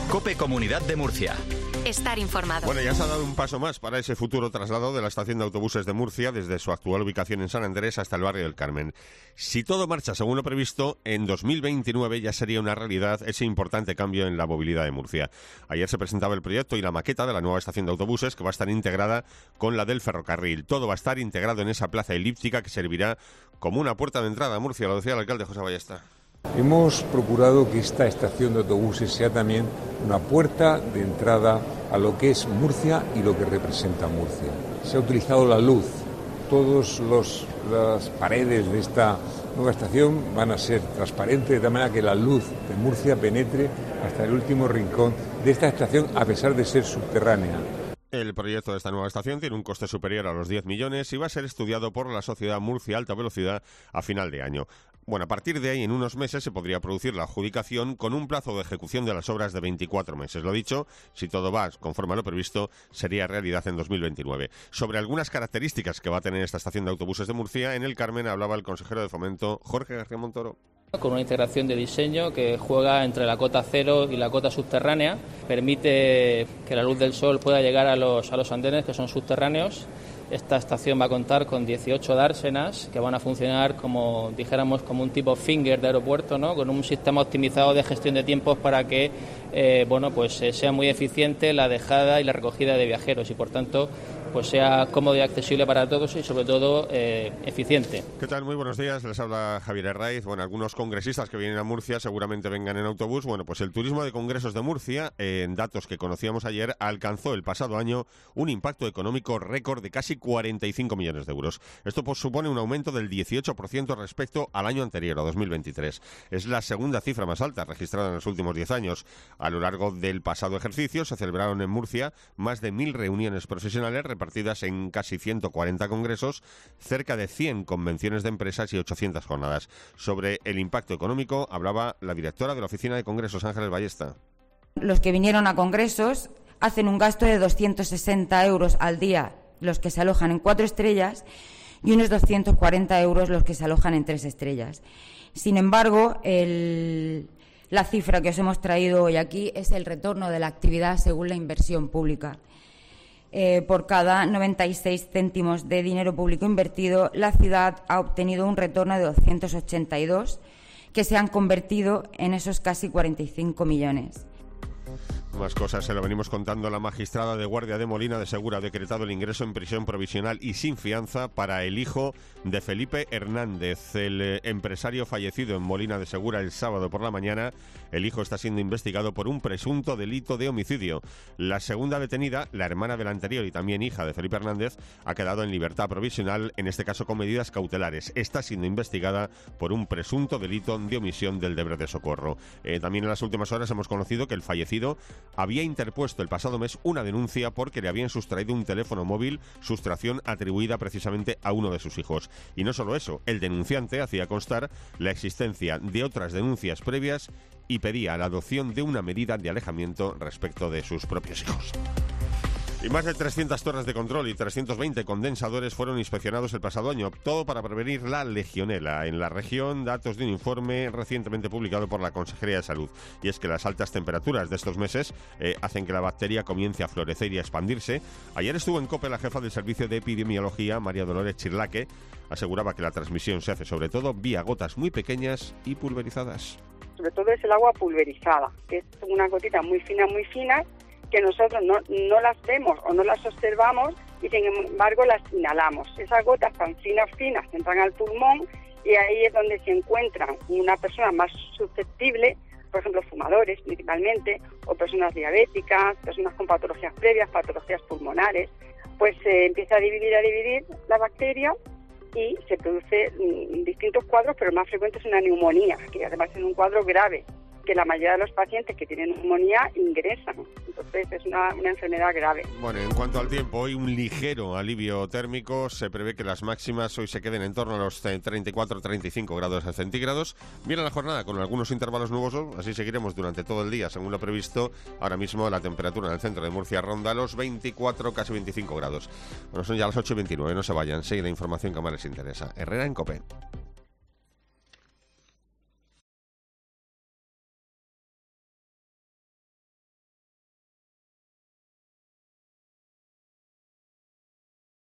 COPE Comunidad de Murcia. Estar informado. Bueno, ya se ha dado un paso más para ese futuro traslado de la estación de autobuses de Murcia desde su actual ubicación en San Andrés hasta el barrio del Carmen. Si todo marcha según lo previsto, en 2029 ya sería una realidad ese importante cambio en la movilidad de Murcia. Ayer se presentaba el proyecto y la maqueta de la nueva estación de autobuses que va a estar integrada con la del ferrocarril. Todo va a estar integrado en esa plaza elíptica que servirá como una puerta de entrada a Murcia, lo decía el alcalde José Ballesta. Hemos procurado que esta estación de autobuses sea también una puerta de entrada a lo que es Murcia y lo que representa Murcia. Se ha utilizado la luz. Todas las paredes de esta nueva estación van a ser transparentes, de tal manera que la luz de Murcia penetre hasta el último rincón de esta estación, a pesar de ser subterránea. El proyecto de esta nueva estación tiene un coste superior a los 10 millones y va a ser estudiado por la sociedad Murcia Alta Velocidad a final de año. Bueno, a partir de ahí, en unos meses, se podría producir la adjudicación con un plazo de ejecución de las obras de 24 meses. Lo dicho, si todo va conforme a lo previsto, sería realidad en 2029. Sobre algunas características que va a tener esta estación de autobuses de Murcia, en el Carmen hablaba el consejero de Fomento, Jorge García Montoro. Con una integración de diseño que juega entre la cota cero y la cota subterránea, permite que la luz del sol pueda llegar a los andenes que son subterráneos. Esta estación va a contar con 18 dársenas que van a funcionar como, dijéramos, como un tipo finger de aeropuerto, ¿no? Con un sistema optimizado de gestión de tiempos para que sea muy eficiente la dejada y la recogida de viajeros y, por tanto, pues sea cómodo y accesible para todos y, sobre todo, eficiente. ¿Qué tal? Muy buenos días. Les habla Javier Herraiz. Bueno, algunos congresistas que vienen a Murcia seguramente vengan en autobús. Bueno, pues el turismo de congresos de Murcia, en datos que conocíamos ayer, alcanzó el pasado año un impacto económico récord de casi 45 millones de euros. Esto pues supone un aumento del 18% respecto al año anterior, a 2023. Es la segunda cifra más alta registrada en los últimos 10 años. A lo largo del pasado ejercicio se celebraron en Murcia más de 1.000 reuniones profesionales repartidas en casi 140 congresos, cerca de 100 convenciones de empresas y 800 jornadas. Sobre el impacto económico hablaba la directora de la Oficina de Congresos, Ángeles Ballesta. Los que vinieron a congresos hacen un gasto de 260 euros al día los que se alojan en 4 estrellas y unos 240 euros los que se alojan en 3 estrellas. Sin embargo, la cifra que os hemos traído hoy aquí es el retorno de la actividad según la inversión pública. Por cada 96 céntimos de dinero público invertido, la ciudad ha obtenido un retorno de 282 que se han convertido en esos casi 45 millones. Más cosas, se lo venimos contando. La magistrada de Guardia de Molina de Segura ha decretado el ingreso en prisión provisional y sin fianza para el hijo de Felipe Hernández, el empresario fallecido en Molina de Segura el sábado por la mañana. El hijo está siendo investigado por un presunto delito de homicidio. La segunda detenida, la hermana del anterior y también hija de Felipe Hernández, ha quedado en libertad provisional, en este caso con medidas cautelares. Está siendo investigada por un presunto delito de omisión del deber de socorro. También en las últimas horas hemos conocido que el fallecido había interpuesto el pasado mes una denuncia porque le habían sustraído un teléfono móvil, sustracción atribuida precisamente a uno de sus hijos. Y no solo eso, el denunciante hacía constar la existencia de otras denuncias previas y pedía la adopción de una medida de alejamiento respecto de sus propios hijos. Y más de 300 torres de control y 320 condensadores fueron inspeccionados el pasado año, todo para prevenir la legionela en la región, datos de un informe recientemente publicado por la Consejería de Salud. Y es que las altas temperaturas de estos meses hacen que la bacteria comience a florecer y a expandirse. Ayer estuvo en COPE la jefa del Servicio de Epidemiología, María Dolores Chirlaque. Aseguraba que la transmisión se hace sobre todo vía gotas muy pequeñas y pulverizadas. Sobre todo es el agua pulverizada, que es una gotita muy fina, que nosotros no las vemos o no las observamos y sin embargo las inhalamos. Esas gotas tan finas entran al pulmón y ahí es donde se encuentra una persona más susceptible, por ejemplo fumadores principalmente, o personas diabéticas, personas con patologías previas, patologías pulmonares. Pues se empieza a dividir la bacteria y se produce distintos cuadros, pero el más frecuente es una neumonía, que además es un cuadro grave, que la mayoría de los pacientes que tienen neumonía ingresan. Entonces es una enfermedad grave. Bueno, en cuanto al tiempo, hoy un ligero alivio térmico. Se prevé que las máximas hoy se queden en torno a los 34-35 grados centígrados. Viene la jornada con algunos intervalos nubosos, así seguiremos durante todo el día, según lo previsto. Ahora mismo la temperatura en el centro de Murcia ronda los 24, casi 25 grados. Bueno, son ya las 8:29, no se vayan. Sigue la información que más les interesa. Herrera en COPE.